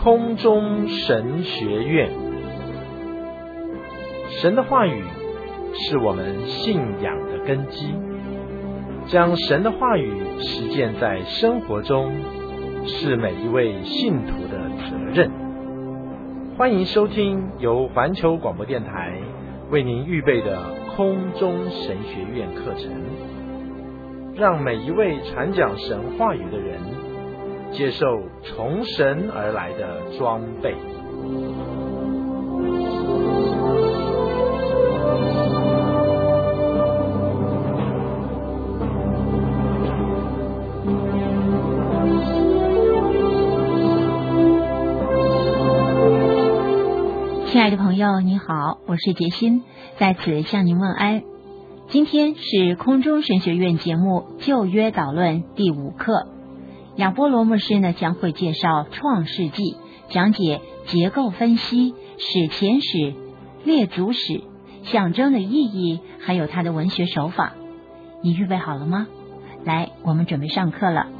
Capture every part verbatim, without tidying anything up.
空中神学院。神的话语是我们信仰的根基，将神的话语实践在生活中，是每一位信徒的责任。欢迎收听由环球广播电台为您预备的空中神学院课程，让每一位传讲神话语的人接受从神而来的装备。 亲爱的朋友，你好，我是杰心，在此向您问安。今天是空中神学院节目旧约导论第五课，亚波罗牧师呢将会介绍创世纪，讲解结构分析、史前史、列祖史、象征的意义，还有它的文学手法。你预备好了吗？来，我们准备上课了。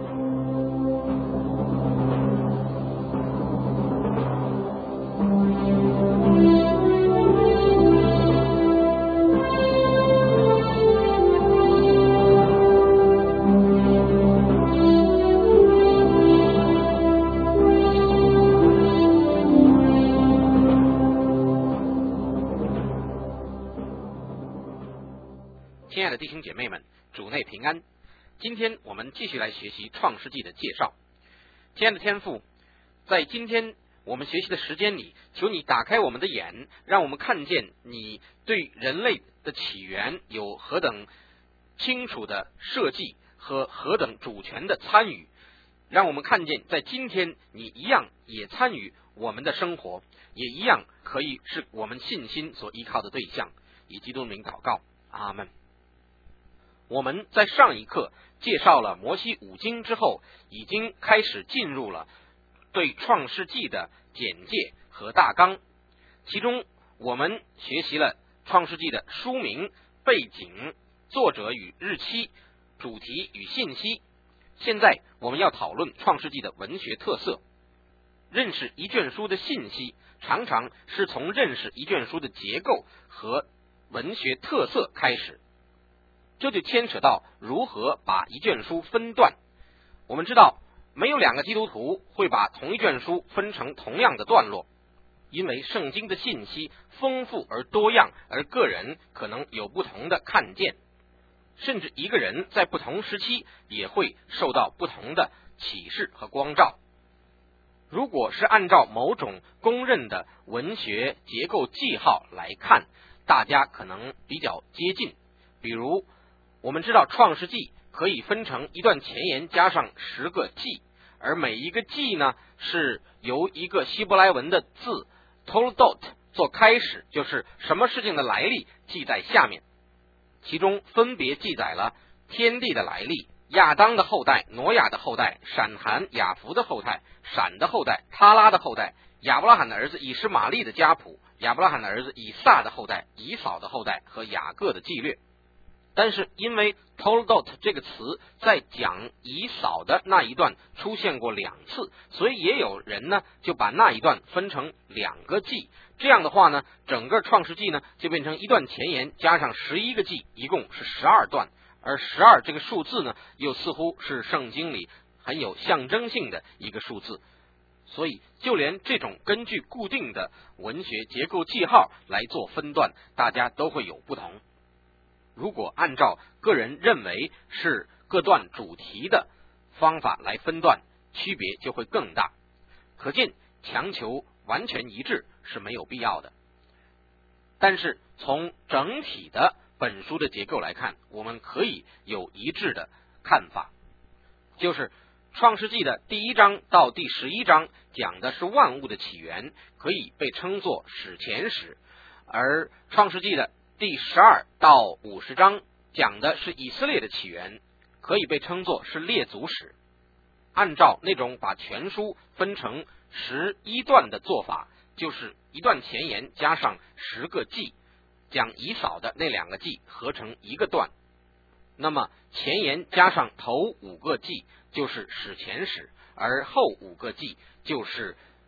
亲爱的弟兄姐妹们，主内平安。今天我们继续来学习创世纪的介绍。亲爱的天父，在今天我们学习的时间里，求你打开我们的眼，让我们看见你对人类的起源有何等清楚的设计和何等主权的参与，让我们看见在今天你一样也参与我们的生活，也一样可以是我们信心所依靠的对象。以基督名祷告，阿们。我们在上一课介绍了摩西五经之后，已经开始进入了对创世纪的简介和大纲。其中我们学习了创世纪的书名、背景、作者与日期、主题与信息。现在我们要讨论创世纪的文学特色。认识一卷书的信息，常常是从认识一卷书的结构和文学特色开始。这就牵扯到如何把一卷书分段。我们知道，没有两个基督徒会把同一卷书分成同样的段落，因为圣经的信息丰富而多样，而个人可能有不同的看见，甚至一个人在不同时期也会受到不同的启示和光照。如果是按照某种公认的文学结构记号来看，大家可能比较接近。比如我们知道创世纪可以分成一段前言加上十个记，而每一个记呢是由一个希伯来文的字 toldot 做开始，就是什么事情的来历记在下面。其中分别记载了天地的来历、亚当的后代、挪亚的后代、闪含、雅弗的后代、闪的后代、他拉的后代、亚伯拉罕的儿子以实玛利的家谱、亚伯拉罕的儿子以撒的后代、以扫的后代和雅各的纪略。但是因为 toldot 这个词在讲以扫的那一段出现过两次，所以也有人呢就把那一段分成两个记。这样的话呢，整个创世纪呢就变成一段前言加上十一个记，一共是十二段。而十二这个数字呢，又似乎是圣经里很有象征性的一个数字。所以就连这种根据固定的文学结构记号来做分段，大家都会有不同。如果按照个人认为是各段主题的方法来分段，区别就会更大。可见强求完全一致是没有必要的。但是从整体的本书的结构来看，我们可以有一致的看法，就是创世纪的第一章到第十一章讲的是万物的起源，可以被称作史前史，而创世纪的第十二到五十章讲的是以色列的起源，可以被称作是列祖史。按照那种把全书分成十一段的做法，就是一段前言加上十个记，讲以扫的那两个记合成一个段，那么前言加上头五个记就是史前史，而后五个记就是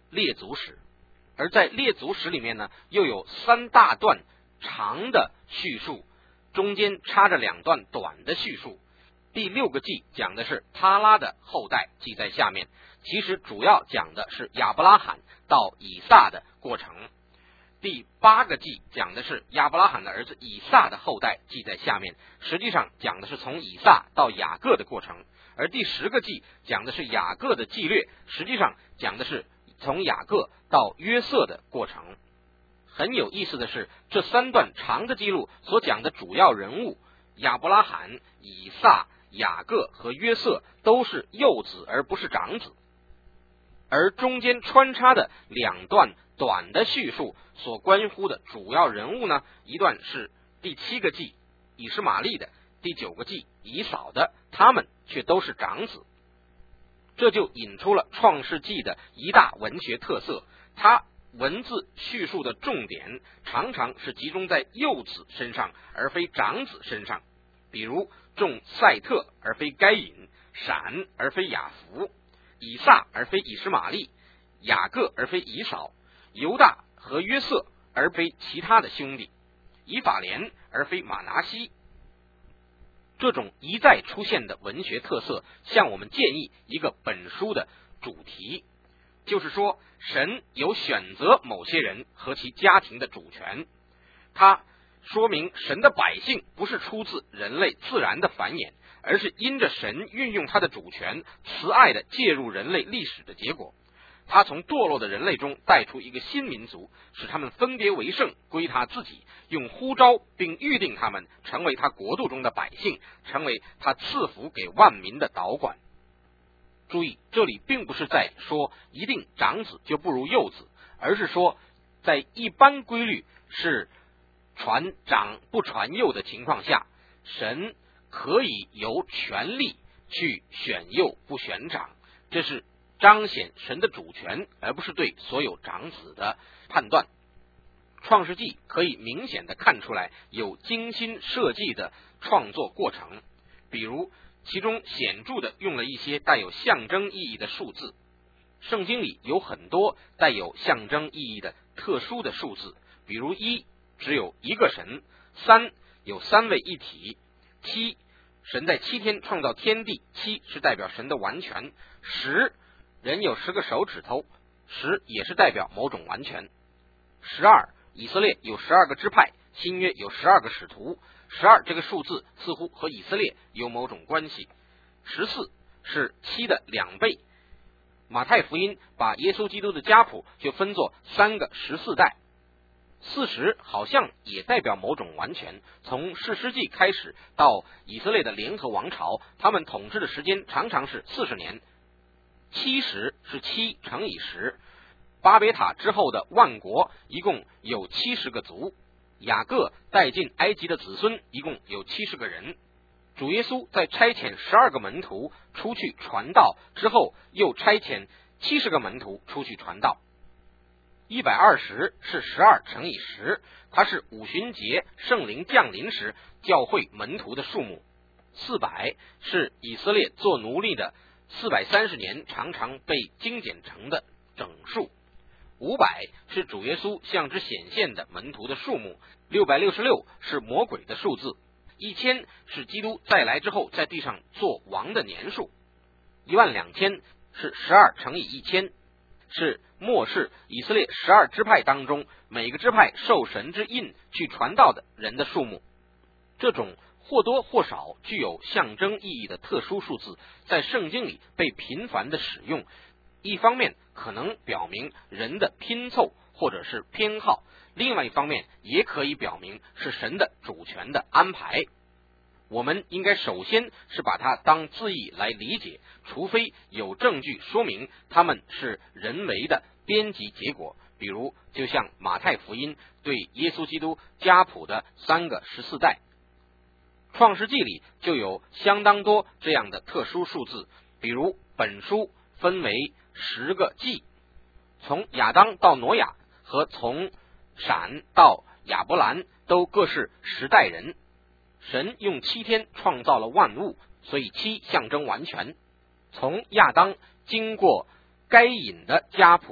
列祖史，而在列祖史里面呢，又有三大段长的叙述，中间插着两段短的叙述。第六个记讲的是他拉的后代，记在下面，其实主要讲的是亚伯拉罕到以撒的过程。第八个记讲的是亚伯拉罕的儿子以撒的后代，记在下面，实际上讲的是从以撒到雅各的过程。而第十个记讲的是雅各的记略，实际上讲的是从雅各到约瑟的过程。很有意思的是，这三段长的记录所讲的主要人物亚伯拉罕、以撒、雅各和约瑟都是幼子而不是长子，而中间穿插的两段短的叙述所关乎的主要人物呢，一段是第七个记以实玛利的，第九个记以扫的，他们却都是长子。这就引出了创世纪的一大文学特色，它文字叙述的重点常常是集中在幼子身上而非长子身上，比如种赛特而非该隐，闪而非雅弗，以撒而非以实玛利，雅各而非以扫，犹大和约瑟而非其他的兄弟，以法莲而非马拿西。这种一再出现的文学特色向我们建议一个本书的主题，就是说神有选择某些人和其家庭的主权，它说明神的百姓不是出自人类自然的繁衍，而是因着神运用他的主权慈爱的介入人类历史的结果。他从堕落的人类中带出一个新民族，使他们分别为圣，归他自己，用呼召并预定他们成为他国度中的百姓，成为他赐福给万民的导管。注意，这里并不是在说一定长子就不如幼子，而是说在一般规律是传长不传幼的情况下，神可以由权力去选幼不选长，这是彰显神的主权，而不是对所有长子的判断。创世纪可以明显的看出来有精心设计的创作过程，比如其中显著的用了一些带有象征意义的数字。圣经里有很多带有象征意义的特殊的数字，比如一只有一个神，三有三位一体，七神在七天创造天地，七是代表神的完全，十人有十个手指头，十也是代表某种完全。十二，以色列有十二个支派，新约有十二个使徒，十二这个数字似乎和以色列有某种关系。十四是七的两倍，马太福音把耶稣基督的家谱就分作三个十四代。四十好像也代表某种完全，从士师记开始到以色列的联合王朝，他们统治的时间常常是四十年。七十是七乘以十，巴别塔之后的万国一共有七十个族，雅各带进埃及的子孙一共有七十个人。主耶稣在差遣十二个门徒出去传道之后，又差遣七十个门徒出去传道。一百二十是十二乘以十，它是五旬节圣灵降临时教会门徒的数目。四百是以色列做奴隶的四百三十年常常被精简成的整数。五百是主耶稣向之显现的门徒的数目。六百六十六是魔鬼的数字。一千是基督再来之后在地上做王的年数。一万两千是十二乘以一千，是末世以色列十二支派当中每个支派受神之印去传道的人的数目。这种或多或少具有象征意义的特殊数字在圣经里被频繁的使用，一方面可能表明人的拼凑或者是偏好，另外一方面也可以表明是神的主权的安排。我们应该首先是把它当字义来理解，除非有证据说明它们是人为的编辑结果，比如就像马太福音对耶稣基督家谱的三个十四代。创世纪里就有相当多这样的特殊数字，比如本书分为十个纪，从亚当到挪亚和从闪到亚伯兰都各是十代人。神用七天创造了万物，所以七象征完全。从亚当经过该隐的家谱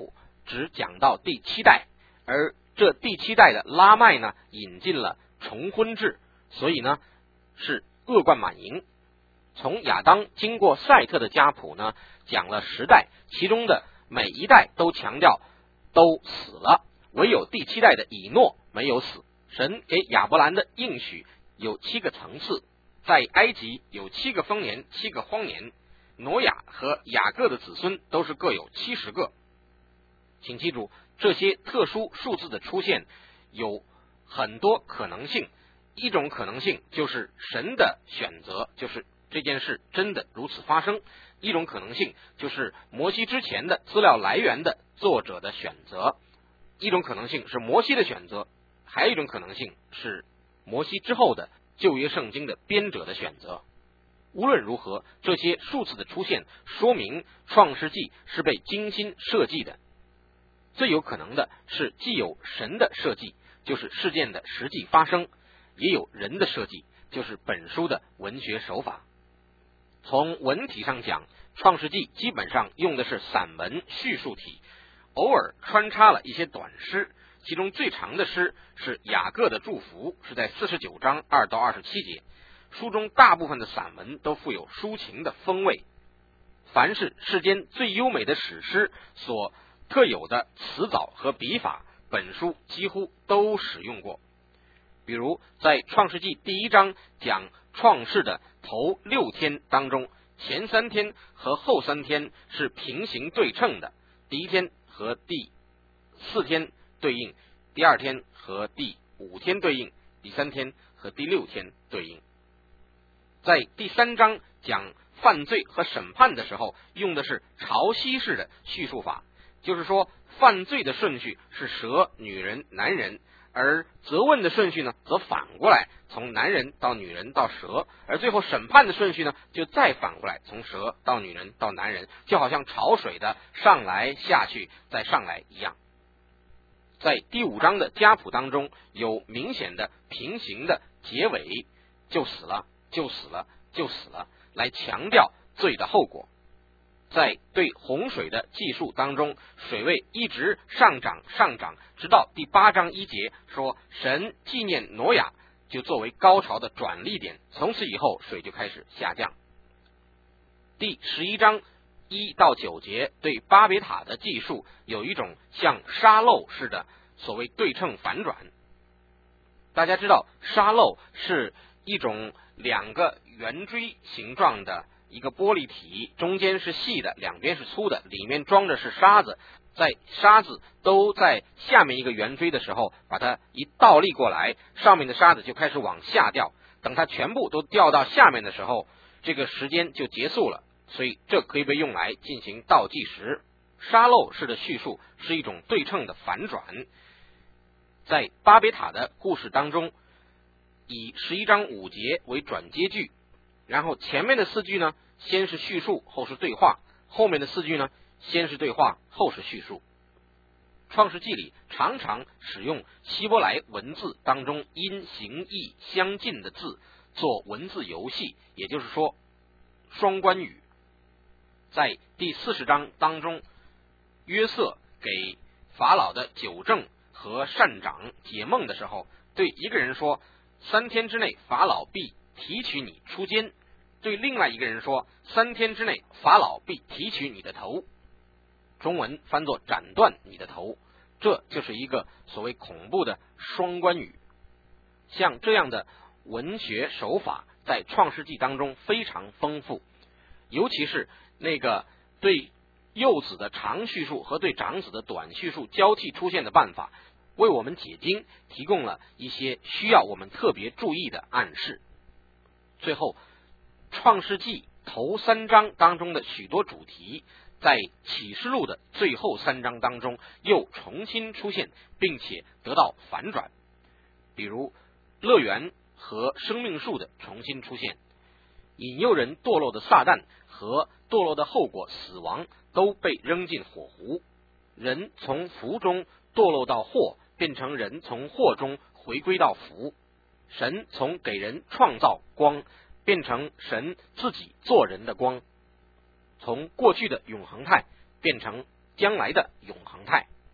只讲到第七代，而这第七代的拉麦呢引进了重婚制，所以呢是恶贯满盈。从亚当经过赛特的家谱呢讲了十代，其中的每一代都强调都死了，唯有第七代的以诺没有死。神给亚伯兰的应许有七个层次，在埃及有七个丰年，七个荒年，挪亚和雅各的子孙都是各有七十个。请记住，这些特殊数字的出现有很多可能性，一种可能性就是神的选择，就是这件事真的如此发生；一种可能性就是摩西之前的资料来源的作者的选择；一种可能性是摩西的选择；还有一种可能性是摩西之后的旧约圣经的编者的选择。无论如何，这些数字的出现说明创世纪是被精心设计的。最有可能的是既有神的设计，就是事件的实际发生，也有人的设计，就是本书的文学手法。从文体上讲，创世纪基本上用的是散文叙述体，偶尔穿插了一些短诗，其中最长的诗是雅各的祝福，是在四十九章二到二十七节。书中大部分的散文都富有抒情的风味，凡是世间最优美的史诗所特有的词藻和笔法，本书几乎都使用过。比如在创世纪第一章讲创世的头六天当中，前三天和后三天是平行对称的，第一天和第四天对应，第二天和第五天对应，第三天和第六天对应。在第三章讲犯罪和审判的时候，用的是潮汐式的叙述法，就是说犯罪的顺序是蛇、女人、男人，而责问的顺序呢则反过来，从男人到女人到蛇，而最后审判的顺序呢就再反过来，从蛇到女人到男人，就好像潮水的上来下去再上来一样。在第五章的家谱当中，有明显的平行的结尾，就死了就死了就死了，来强调罪的后果。在对洪水的记述当中，水位一直上涨上涨，直到第八章一节说神纪念挪亚，就作为高潮的转捩点，从此以后水就开始下降。第十一章一到九节对巴别塔的记述有一种像沙漏似的所谓对称反转。大家知道沙漏是一种两个圆锥形状的一个玻璃体，中间是细的，两边是粗的，里面装的是沙子，在沙子都在下面一个圆锥的时候，把它一倒立过来，上面的沙子就开始往下掉，等它全部都掉到下面的时候，这个时间就结束了，所以这可以被用来进行倒计时。沙漏式的叙述是一种对称的反转。在巴别塔的故事当中，以十一章五节为转接句，然后前面的四句呢，先是叙述后是对话，后面的四句呢，先是对话后是叙述。创世纪里常常使用希伯来文字当中音形义相近的字做文字游戏，也就是说双关语。在第四十章当中，约瑟给法老的纠正和善长解梦的时候，对一个人说三天之内法老必提取你出监，对另外一个人说三天之内法老必提取你的头，中文翻作斩断你的头，这就是一个所谓恐怖的双关语。像这样的文学手法在创世纪当中非常丰富，尤其是那个对幼子的长叙述和对长子的短叙述交替出现的办法，为我们解经提供了一些需要我们特别注意的暗示。最后，创世纪头三章当中的许多主题，在启示录的最后三章当中又重新出现，并且得到反转。比如乐园和生命树的重新出现，引诱人堕落的撒旦和堕落的后果死亡都被扔进火湖，人从福中堕落到祸，变成人从祸中回归到福，神从给人创造光变成神自己做人的光，从过去的永恒态变成将来的永恒态。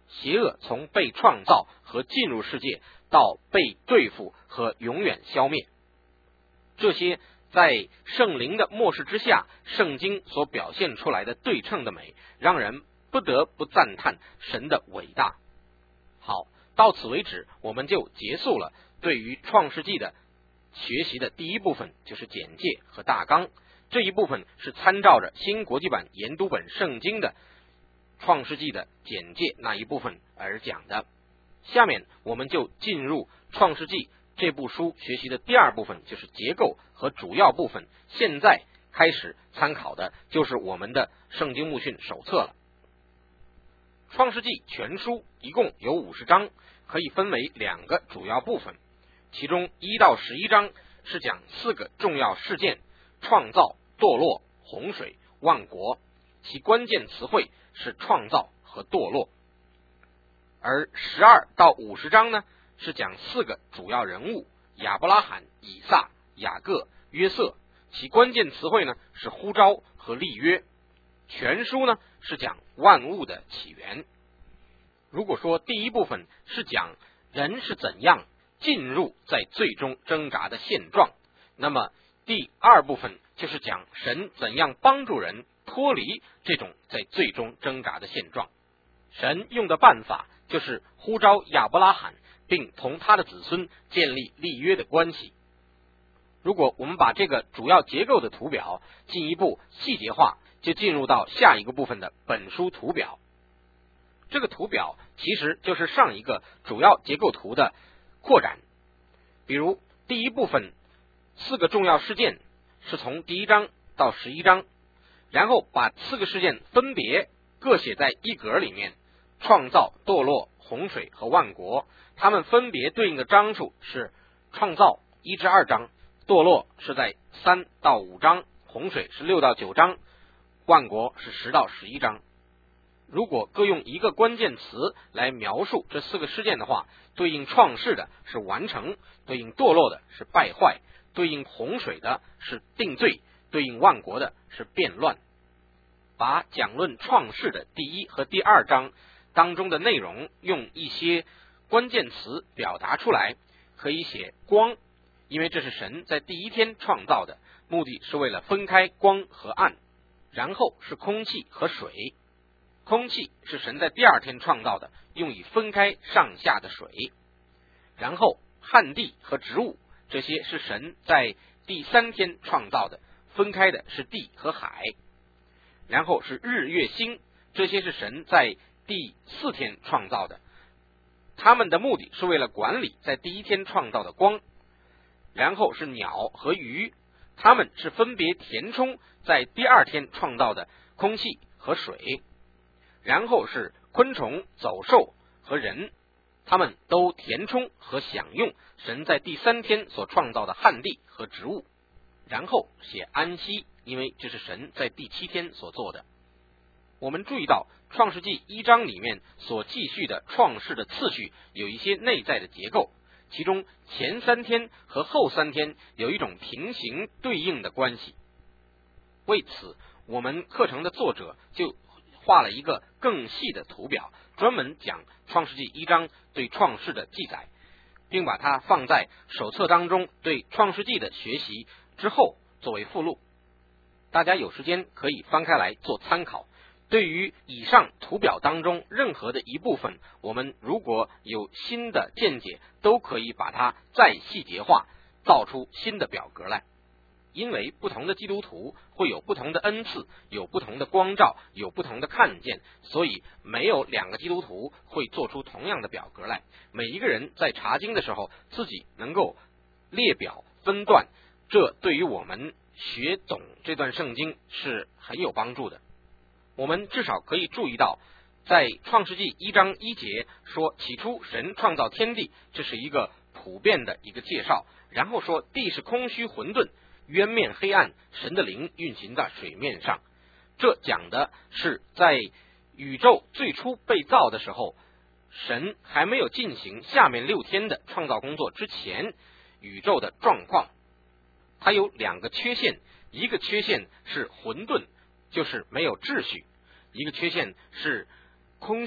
邪恶从被创造和进入世界到被对付和永远消灭。这些在圣灵的默示之下，圣经所表现出来的对称的美，让人不得不赞叹神的伟大。好，到此为止，我们就结束了对于创世纪的学习的第一部分，就是简介和大纲。这一部分是参照着新国际版研读本圣经的创世纪的简介那一部分而讲的。下面我们就进入创世纪这部书学习的第二部分，就是结构和主要部分。现在开始参考的就是我们的圣经牧训手册了。创世纪全书一共有五十章，可以分为两个主要部分，其中一到十一章是讲四个重要事件：创造、堕落、洪水、万国，其关键词汇是创造和堕落。而十二到五十章呢，是讲四个主要人物：亚伯拉罕、以撒、雅各、约瑟，其关键词汇呢是呼召和立约。全书呢是讲万物的起源。如果说第一部分是讲人是怎样进入在最终挣扎的现状，那么第二部分就是讲神怎样帮助人脱离这种在最终挣扎的现状。神用的办法就是呼召亚伯拉罕，并同他的子孙建立立约的关系。如果我们把这个主要结构的图表进一步细节化，就进入到下一个部分的本书图表。这个图表其实就是上一个主要结构图的扩展。比如第一部分四个重要事件是从第一章到十一章，然后把四个事件分别各写在一格里面：创造、堕落、洪水和万国。它们分别对应的章数是创造一至二章，堕落是在三到五章，洪水是六到九章，万国是十到十一章。如果各用一个关键词来描述这四个事件的话，对应创世的是完成，对应堕落的是败坏，对应洪水的是定罪，对应万国的是变乱。把讲论创世的第一和第二章当中的内容用一些关键词表达出来，可以写光，因为这是神在第一天创造的，目的是为了分开光和暗。然后是空气和水，空气是神在第二天创造的，用以分开上下的水。然后旱地和植物，这些是神在第三天创造的，分开的是地和海。然后是日月星，这些是神在第四天创造的，他们的目的是为了管理在第一天创造的光。然后是鸟和鱼，他们是分别填充在第二天创造的空气和水。然后是昆虫、走兽和人，他们都填充和享用神在第三天所创造的旱地和植物。然后写安息，因为这是神在第七天所做的。我们注意到创世纪一章里面所记叙的创世的次序有一些内在的结构，其中前三天和后三天有一种平行对应的关系。为此，我们课程的作者就画了一个更细的图表，专门讲创世纪一章对创世的记载，并把它放在手册当中对创世纪的学习之后作为附录。大家有时间可以翻开来做参考。对于以上图表当中任何的一部分，我们如果有新的见解，都可以把它再细节化，造出新的表格来。因为不同的基督徒会有不同的恩赐，有不同的光照，有不同的看见，所以没有两个基督徒会做出同样的表格来。每一个人在查经的时候，自己能够列表分段，这对于我们学懂这段圣经是很有帮助的。我们至少可以注意到，在创世纪一章一节说，起初神创造天地，这是一个普遍的一个介绍。然后说地是空虚混沌，渊面黑暗，神的灵运行在水面上。这讲的是在宇宙最初被造的时候，神还没有进行下面六天的创造工作之前，宇宙的状况。它有两个缺陷，一个缺陷是混沌，就是没有秩序；一个缺陷是空虚，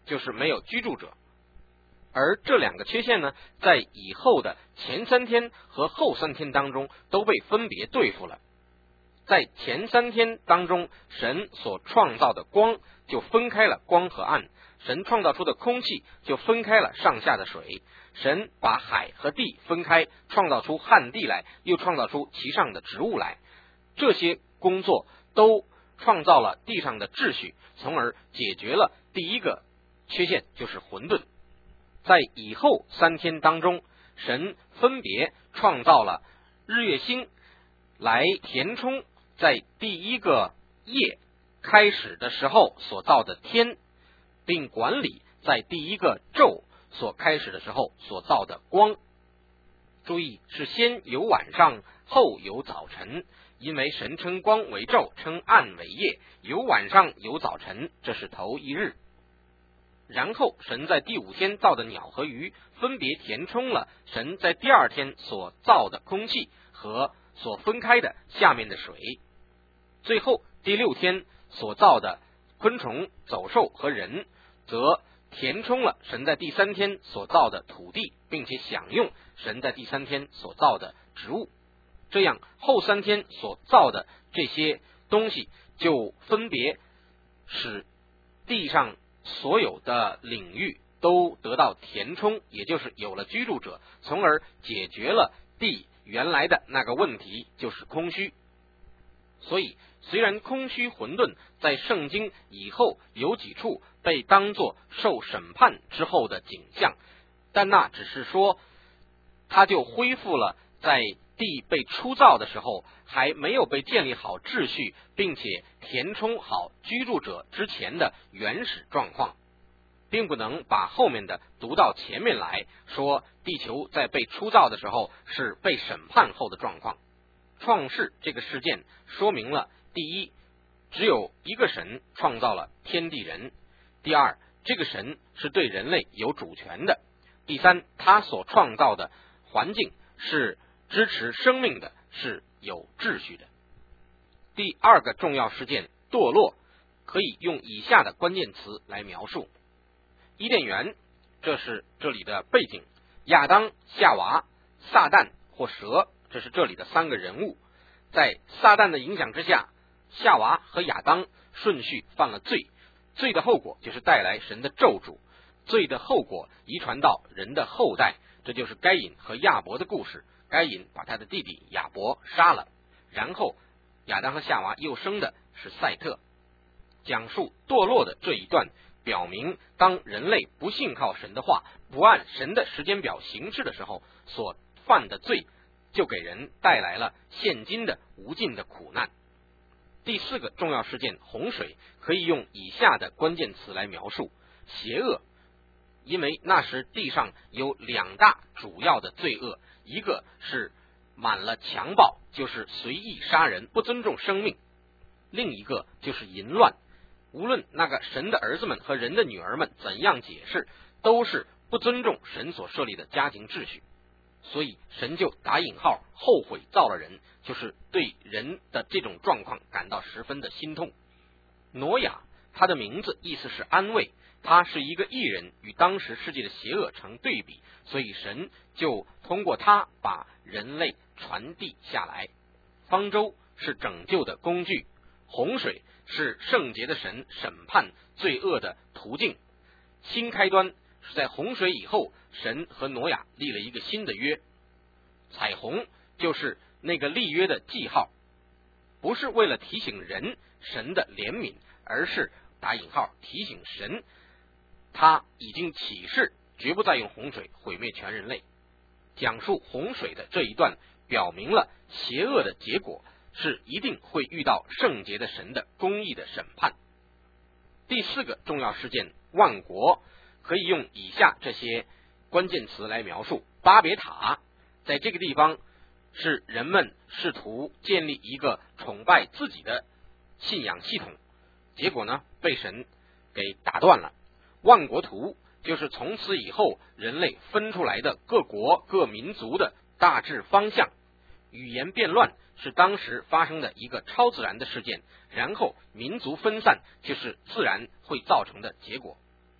就是没有居住者。而这两个缺陷呢，在以后的前三天和后三天当中都被分别对付了。在前三天当中，神所创造的光就分开了光和暗，神创造出的空气就分开了上下的水，神把海和地分开，创造出旱地来，又创造出其上的植物来。这些工作都创造了地上的秩序，从而解决了第一个缺陷，就是混沌。在以后三天当中，神分别创造了日月星来填充在第一个夜开始的时候所造的天，并管理在第一个昼所开始的时候所造的光。注意，是先有晚上，后有早晨，因为神称光为昼，称暗为夜，有晚上有早晨，这是头一日。然后神在第五天造的鸟和鱼，分别填充了神在第二天所造的空气和所分开的下面的水。最后第六天所造的昆虫、走兽和人，则填充了神在第三天所造的土地，并且享用神在第三天所造的植物。这样后三天所造的这些东西，就分别使地上所有的领域都得到填充，也就是有了居住者，从而解决了地原来的那个问题，就是空虚。所以虽然空虚混沌在圣经以后有几处被当作受审判之后的景象，但那只是说它就恢复了在地被初造的时候还没有被建立好秩序，并且填充好居住者之前的原始状况，并不能把后面的读到前面来说地球在被初造的时候是被审判后的状况。创世这个事件说明了，第一，只有一个神创造了天地人；第二，这个神是对人类有主权的；第三，他所创造的环境是支持生命的，是有秩序的。第二个重要事件堕落，可以用以下的关键词来描述。伊甸园，这是这里的背景；亚当、夏娃、撒旦或蛇，这是这里的三个人物。在撒旦的影响之下，夏娃和亚当顺序犯了罪，罪的后果就是带来神的咒诅，罪的后果遗传到人的后代，这就是该隐和亚伯的故事。该隐把他的弟弟亚伯杀了，然后亚当和夏娃又生的是赛特。讲述堕落的这一段，表明当人类不信靠神的话，不按神的时间表行事的时候，所犯的罪就给人带来了现今的无尽的苦难。第四个重要事件洪水，可以用以下的关键词来描述：邪恶，因为那时地上有两大主要的罪恶，一个是满了强暴，就是随意杀人，不尊重生命；另一个就是淫乱。无论那个神的儿子们和人的女儿们怎样解释，都是不尊重神所设立的家庭秩序。所以神就打引号后悔造了人，就是对人的这种状况感到十分的心痛。挪亚，他的名字意思是安慰，他是一个义人，与当时世界的邪恶成对比，所以神就通过他把人类传递下来。方舟是拯救的工具，洪水是圣洁的神审判罪恶的途径。新开端是在洪水以后，神和挪亚立了一个新的约。彩虹就是那个立约的记号，不是为了提醒人神的怜悯，而是打引号提醒神他已经起誓绝不再用洪水毁灭全人类。讲述洪水的这一段表明了邪恶的结果是一定会遇到圣洁的神的公义的审判。第四个重要事件万国，可以用以下这些关键词来描述。巴别塔，在这个地方是人们试图建立一个崇拜自己的信仰系统，结果呢被神给打断了。万国图就是从此以后人类分出来的各国各民族的大致方向。语言变乱是当时发生的一个超自然的事件，然后民族分散就是自然会造成的结果。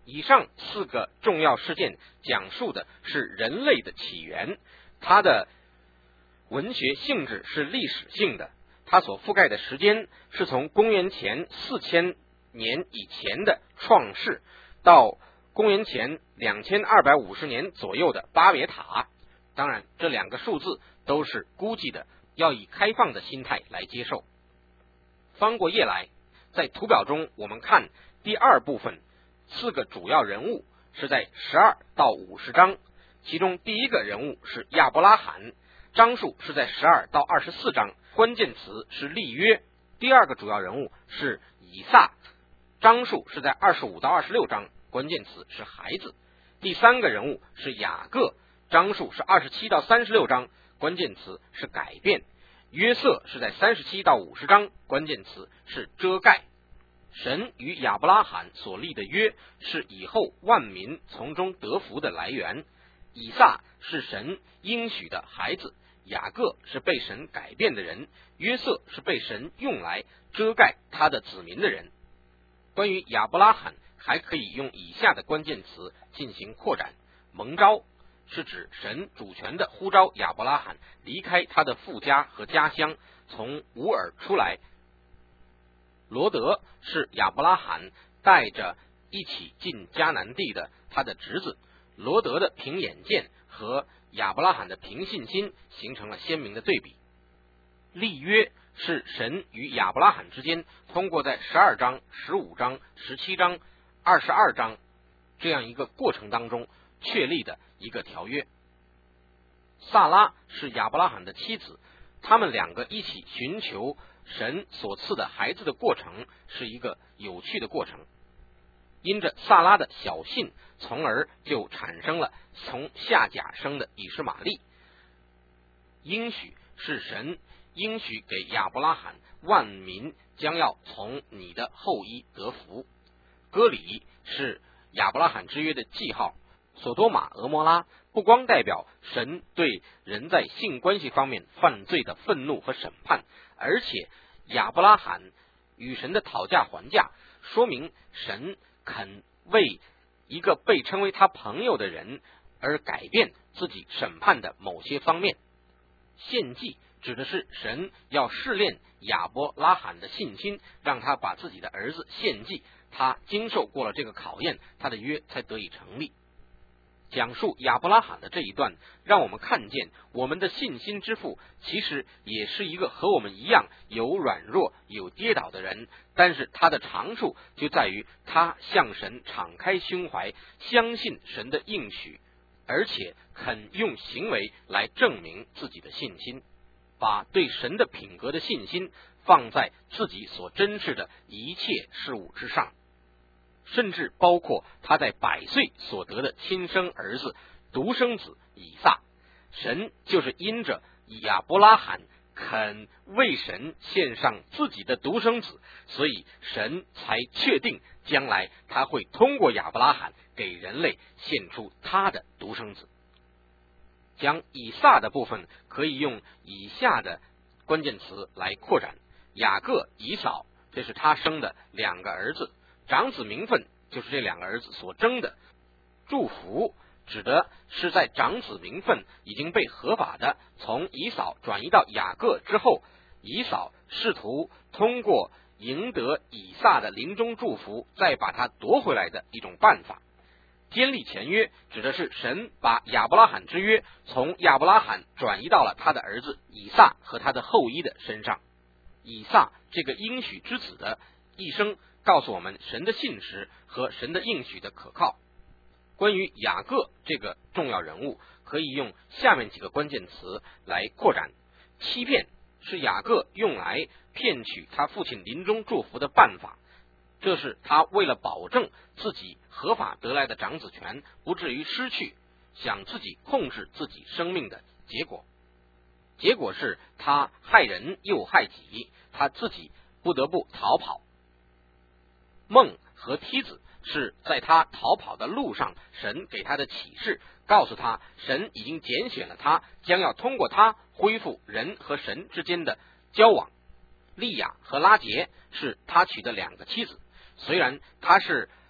以上四个重要事件讲述的是人类的起源，它的文学性质是历史性的，它所覆盖的时间是从公元前四千年以前的创世到公元前两千二百五十年左右的巴别塔。当然这两个数字都是估计的，要以开放的心态来接受。翻过页来，在图表中我们看第二部分，四个主要人物是在十二到五十章，其中第一个人物是亚伯拉罕，章数是在十二到二十四章，关键词是立约。第二个主要人物是以撒，章数是在二十五到二十六章，关键词是孩子。第三个人物是雅各，章数是二十七到三十六章，关键词是改变。约瑟是在三十七到五十章，关键词是遮盖。神与亚伯拉罕所立的约是以后万民从中得福的来源。以撒是神应许的孩子，雅各是被神改变的人，约瑟是被神用来遮盖他的子民的人。关于亚伯拉罕还可以用以下的关键词进行扩展。蒙召是指神主权的呼召亚伯拉罕离开他的父家和家乡，从乌尔出来。罗德是亚伯拉罕带着一起进迦南地的他的侄子，罗德的凭眼见和亚伯拉罕的凭信心形成了鲜明的对比。立约是神与亚伯拉罕之间通过在十二章、十五章、十七章、二十二章这样一个过程当中确立的一个条约。萨拉是亚伯拉罕的妻子，他们两个一起寻求神所赐的孩子的过程是一个有趣的过程。因着萨拉的小信，从而就产生了从夏甲生的以实玛利。应许是神应许给亚伯拉罕万民将要从你的后裔得福。割礼是亚伯拉罕之约的记号。索多玛、俄摩拉不光代表神对人在性关系方面犯罪的愤怒和审判，而且亚伯拉罕与神的讨价还价，说明神肯为一个被称为他朋友的人而改变自己审判的某些方面。献祭指的是神要试炼亚伯拉罕的信心，让他把自己的儿子献祭，他经受过了这个考验，他的约才得以成立。讲述亚伯拉罕的这一段，让我们看见我们的信心之父其实也是一个和我们一样有软弱有跌倒的人，但是他的长处就在于他向神敞开胸怀，相信神的应许，而且肯用行为来证明自己的信心，把对神的品格的信心放在自己所珍视的一切事物之上，甚至包括他在百岁所得的亲生儿子独生子以撒。神就是因着亚伯拉罕肯为神献上自己的独生子，所以神才确定将来他会通过亚伯拉罕给人类献出他的独生子。讲以撒的部分可以用以下的关键词来扩展。雅各、以扫，这是他生的两个儿子，长子名分就是这两个儿子所争的。祝福指的是在长子名分已经被合法的从以扫转移到雅各之后，以扫试图通过赢得以撒的临终祝福再把它夺回来的一种办法。坚立前约指的是神把亚伯拉罕之约从亚伯拉罕转移到了他的儿子以撒和他的后裔的身上。以撒这个应许之子的一生告诉我们神的信实和神的应许的可靠。关于雅各这个重要人物，可以用下面几个关键词来扩展。欺骗是雅各用来骗取他父亲临终祝福的办法，这是他为了保证自己合法得来的长子权不至于失去，想自己控制自己生命的结果。结果是他害人又害己，他自己不得不逃跑。梦和梯子是在他逃跑的路上神给他的启示，告诉他神已经拣选了他，将要通过他恢复人和神之间的交往。利亚和拉结是他娶的两个妻子，虽然他是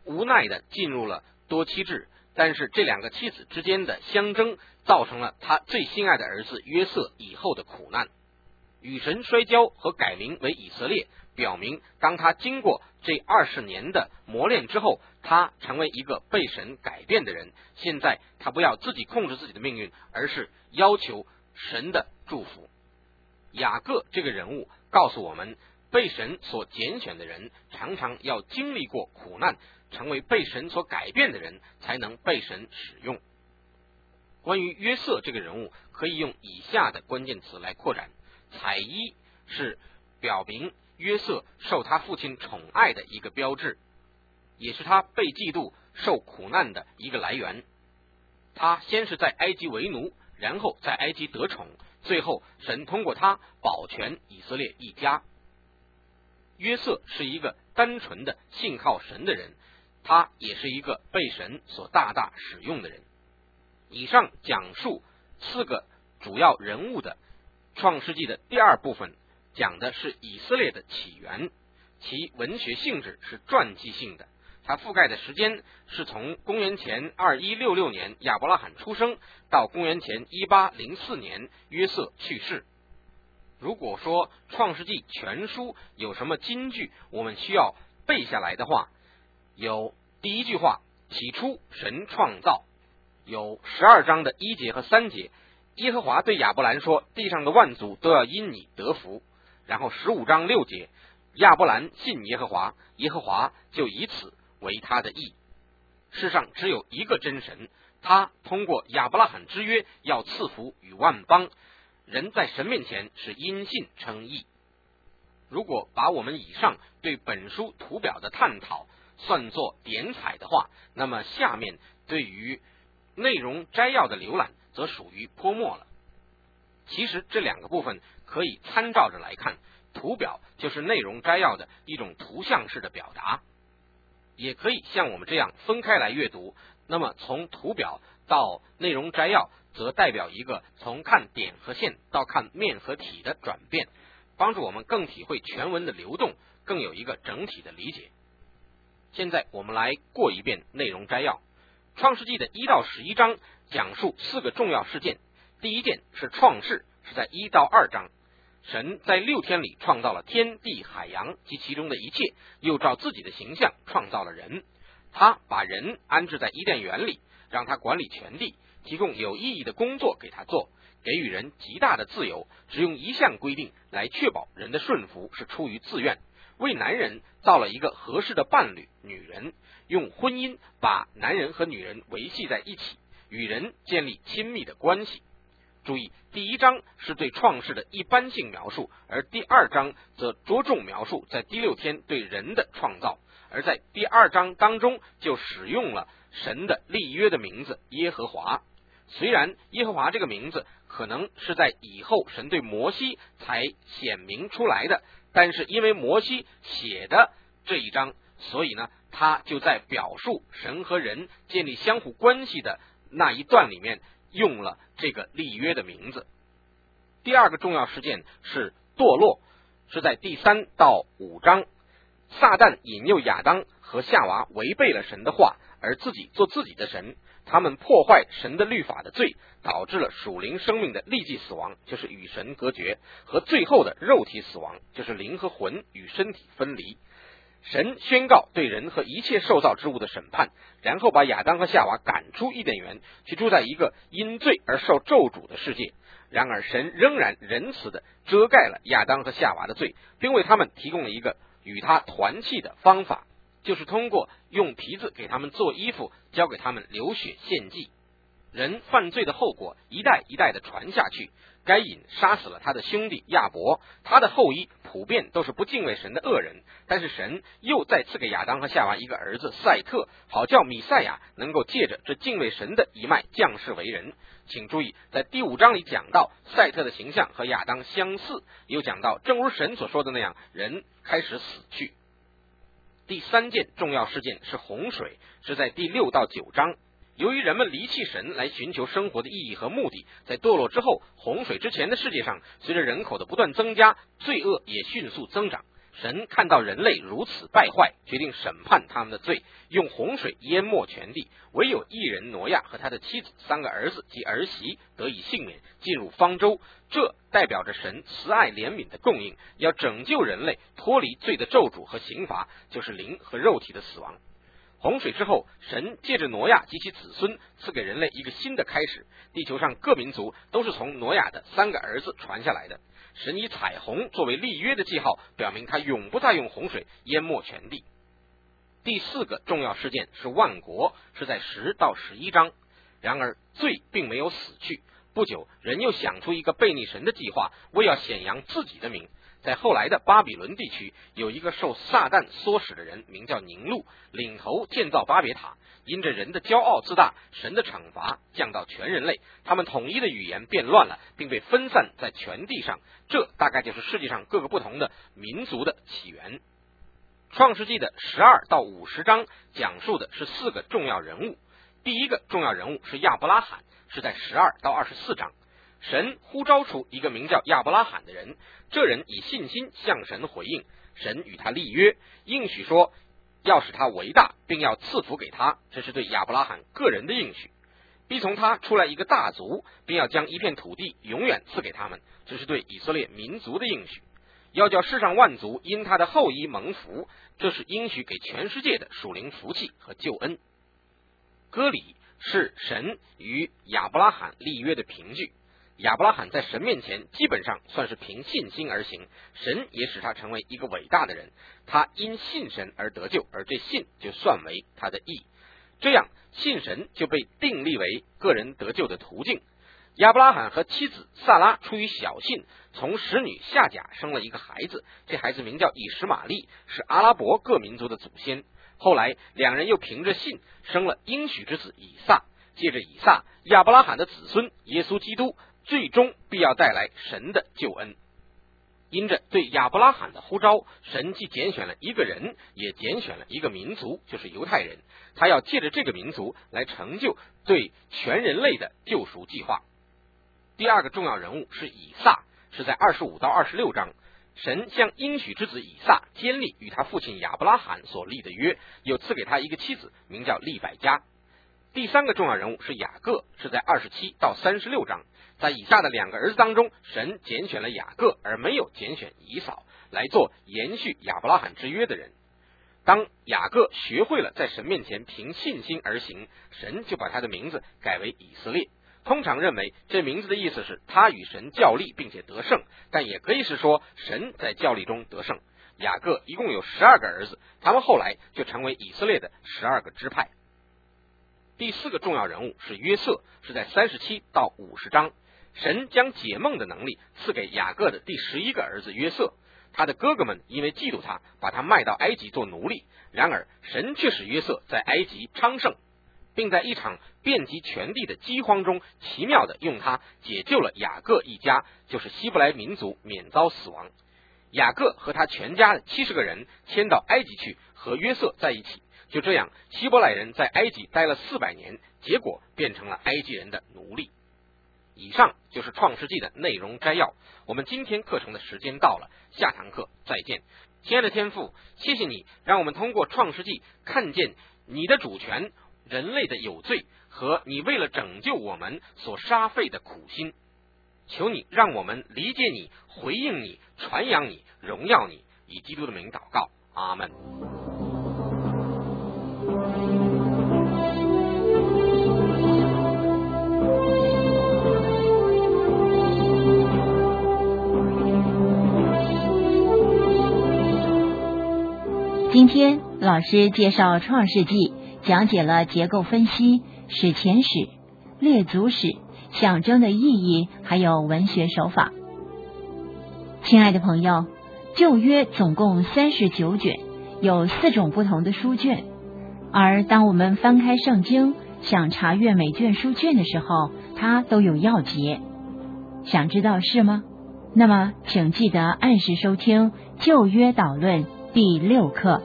无奈的进入了多妻制，但是这两个妻子之间的相争造成了他最心爱的儿子约瑟以后的苦难。与神摔跤和改名为以色列，表明当他经过这二十年的磨练之后，他成为一个被神改变的人。现在他不要自己控制自己的命运，而是要求神的祝福。雅各这个人物告诉我们，被神所拣选的人常常要经历过苦难，成为被神所改变的人，才能被神使用。关于约瑟这个人物，可以用以下的关键词来扩展。彩衣是表明约瑟受他父亲宠爱的一个标志，也是他被嫉妒受苦难的一个来源。他先是在埃及为奴，然后在埃及得宠，最后神通过他保全以色列一家。约瑟是一个单纯的信靠神的人，他也是一个被神所大大使用的人。以上讲述四个主要人物的创世纪的第二部分，讲的是以色列的起源，其文学性质是传记性的，它覆盖的时间是从公元前二一六六年亚伯拉罕出生到公元前一八零四年约瑟去世。如果说创世纪全书有什么金句我们需要背下来的话，有第一句话，起初神创造，有十二章的一节和三节，耶和华对亚伯兰说，地上的万族都要因你得福。然后十五章六节，亚伯兰信耶和华，耶和华就以此为他的义。世上只有一个真神，他通过亚伯拉罕之约要赐福与万邦，人在神面前是因信称义。如果把我们以上对本书图表的探讨算作点彩的话，那么下面对于内容摘要的浏览则属于泼墨了。其实这两个部分可以参照着来看，图表就是内容摘要的一种图像式的表达，也可以像我们这样分开来阅读。那么从图表到内容摘要，则代表一个从看点和线到看面和体的转变，帮助我们更体会全文的流动，更有一个整体的理解。现在我们来过一遍内容摘要。创世纪的一到十一章讲述四个重要事件。第一件是创世，是在一到二章，神在六天里创造了天地海洋及其中的一切，又照自己的形象创造了人。他把人安置在伊甸园里，让他管理全地，提供有意义的工作给他做，给予人极大的自由，只用一项规定来确保人的顺服是出于自愿。为男人造了一个合适的伴侣女人，用婚姻把男人和女人维系在一起，与人建立亲密的关系。注意，第一章是对创世的一般性描述，而第二章则着重描述在第六天对人的创造，而在第二章当中就使用了神的立约的名字耶和华。虽然耶和华这个名字可能是在以后神对摩西才显明出来的，但是因为摩西写的这一章，所以呢，他就在表述神和人建立相互关系的那一段里面用了这个立约的名字。第二个重要事件是堕落，是在第三到五章，撒旦引诱亚当和夏娃违背了神的话，而自己做自己的神，他们破坏神的律法的罪，导致了属灵生命的立即死亡，就是与神隔绝，和最后的肉体死亡，就是灵和魂与身体分离。神宣告对人和一切受造之物的审判，然后把亚当和夏娃赶出伊甸园，去住在一个因罪而受咒诅的世界。然而神仍然仁慈地遮盖了亚当和夏娃的罪，并为他们提供了一个与他团契的方法，就是通过用皮子给他们做衣服，教给他们流血献祭。人犯罪的后果一代一代的传下去，该隐杀死了他的兄弟亚伯，他的后裔普遍都是不敬畏神的恶人，但是神又再赐给亚当和夏娃一个儿子赛特，好叫弥赛亚能够借着这敬畏神的一脉降世为人。请注意，在第五章里讲到赛特的形象和亚当相似，又讲到正如神所说的那样，人开始死去。第三件重要事件是洪水，是在第六到九章。由于人们离弃神来寻求生活的意义和目的，在堕落之后，洪水之前的世界上，随着人口的不断增加，罪恶也迅速增长。 神看到人类如此败坏，决定审判他们的罪，用洪水淹没全地，唯有一人挪亚和他的妻子、三个儿子及儿媳得以幸免，进入方舟。这代表着神慈爱怜悯的供应，要拯救人类脱离罪的咒诅和刑罚，就是灵和肉体的死亡。洪水之后，神借着挪亚及其子孙赐给人类一个新的开始，地球上各民族都是从挪亚的三个儿子传下来的。神以彩虹作为立约的记号，表明他永不再用洪水淹没全地。第四个重要事件是万国，是在十到十一章。然而罪并没有死去，不久人又想出一个背逆神的计划，为要显扬自己的名。在后来的巴比伦地区，有一个受撒旦唆使的人，名叫宁禄，领头建造巴别塔。因着人的骄傲自大，神的惩罚降到全人类，他们统一的语言变乱了，并被分散在全地上。这大概就是世界上各个不同的民族的起源。创世纪的十二到五十章讲述的是四个重要人物。第一个重要人物是亚伯拉罕，是在十二到二十四章。神呼召出一个名叫亚伯拉罕的人，这人以信心向神回应，神与他立约，应许说要使他为大，并要赐福给他，这是对亚伯拉罕个人的应许。必从他出来一个大族，并要将一片土地永远赐给他们，这是对以色列民族的应许。要叫世上万族因他的后裔蒙福，这是应许给全世界的属灵福气和救恩。割礼是神与亚伯拉罕立约的凭据。亚伯拉罕在神面前基本上算是凭信心而行，神也使他成为一个伟大的人，他因信神而得救，而这信就算为他的义。这样信神就被定立为个人得救的途径。亚伯拉罕和妻子萨拉出于小信，从使女夏甲生了一个孩子，这孩子名叫以实玛利，是阿拉伯各民族的祖先。后来两人又凭着信生了应许之子以撒，借着以撒，亚伯拉罕的子孙耶稣基督最终必要带来神的救恩。因着对亚伯拉罕的呼召，神既拣选了一个人，也拣选了一个民族，就是犹太人。他要借着这个民族来成就对全人类的救赎计划。第二个重要人物是以撒，是在二十五到二十六章。神向应许之子以撒坚立与他父亲亚伯拉罕所立的约，又赐给他一个妻子，名叫利百加。第三个重要人物是雅各，是在二十七到三十六章。在以下的两个儿子当中，神拣选了雅各，而没有拣选以扫，来做延续亚伯拉罕之约的人。当雅各学会了在神面前凭信心而行，神就把他的名字改为以色列。通常认为这名字的意思是他与神较力并且得胜，但也可以是说神在较力中得胜。雅各一共有十二个儿子，他们后来就成为以色列的十二个支派。第四个重要人物是约瑟，是在三十七到五十章。神将解梦的能力赐给雅各的第十一个儿子约瑟，他的哥哥们因为嫉妒他，把他卖到埃及做奴隶。然而神却使约瑟在埃及昌盛，并在一场遍及全地的饥荒中奇妙的用他解救了雅各一家，就是希伯来民族免遭死亡。雅各和他全家的七十个人迁到埃及去，和约瑟在一起。就这样，希伯来人在埃及待了四百年，结果变成了埃及人的奴隶。以上就是创世纪的内容摘要。我们今天课程的时间到了，下堂课再见。亲爱的天父，谢谢你让我们通过创世纪看见你的主权、人类的有罪和你为了拯救我们所煞费的苦心。求你让我们理解你、回应你、传扬你、荣耀你，以基督的名祷告，阿们。 今天老师介绍创世纪，讲解了结构分析、史前史、列祖史、象征的意义，还有文学手法。亲爱的朋友，旧约总共三十九卷，有四种不同的书卷，而当我们翻开圣经想查阅每卷书卷的时候，它都有要节。想知道是吗？那么请记得按时收听旧约导论第六课。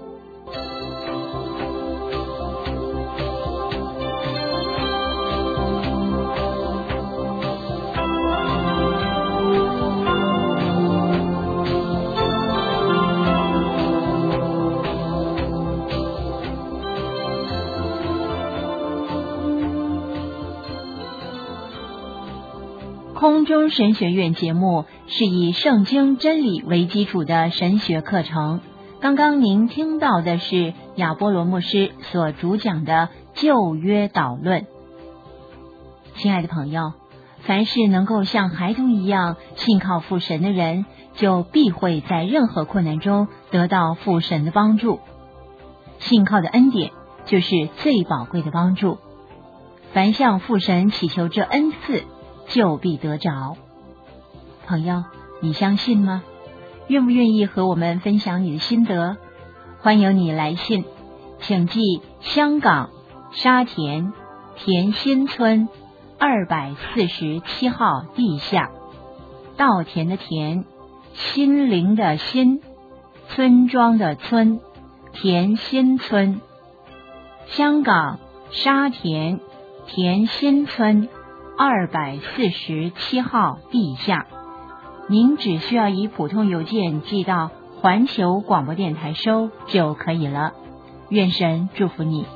中神学院节目是以圣经真理为基础的神学课程。刚刚您听到的是亚波罗牧师所主讲的旧约导论。亲爱的朋友，凡是能够像孩童一样信靠父神的人，就必会在任何困难中得到父神的帮助。信靠的恩典就是最宝贵的帮助。凡向父神祈求这恩赐，就必得着。朋友，你相信吗？愿不愿意和我们分享你的心得？欢迎你来信，请寄香港沙田田心村二百四十七号地下，稻田的田，心灵的心，村庄的村，田心村。香港沙田田心村二百四十七号地下。您只需要以普通邮件寄到环球广播电台收就可以了。愿神祝福你。